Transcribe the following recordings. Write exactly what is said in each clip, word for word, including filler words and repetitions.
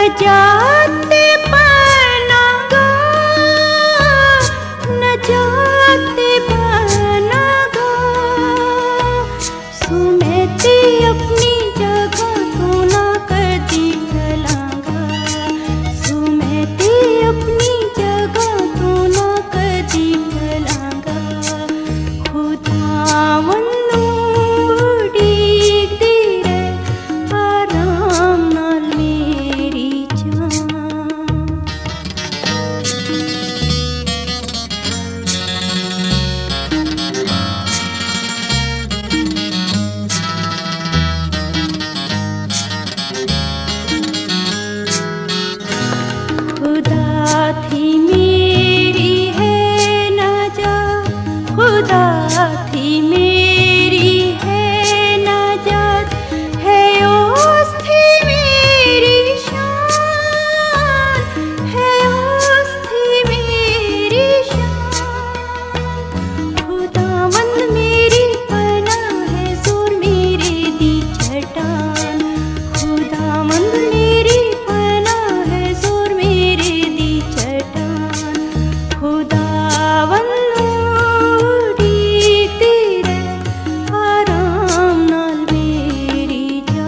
जाते पनागा, न जाते पनागा, सुमेती अपनी जगह तू ना कदी भलांगा, सुमेती अपनी जगह तू ना कदी भलांगा। खुदावंदू उड़ीक दी रे आराम नाल मेरी जान। खुदा थी मेरी है ना जा, खुदा थी मेरी है ना जात, है ओस थी मेरी शान, है ओस थी मेरी शान। खुदावंद मेरी पनाह है, जोर मेरे दी चट्टान, खुदावंद मेरी पनाह है, जोर मेरे दी चट्टान। खुदावंद उड़ीक दी रे आराम नाल मेरी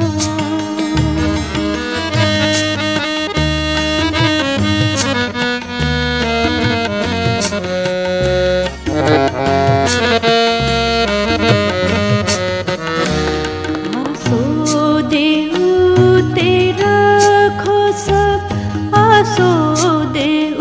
आसो देऊ तेरा खो सब, आसो देऊ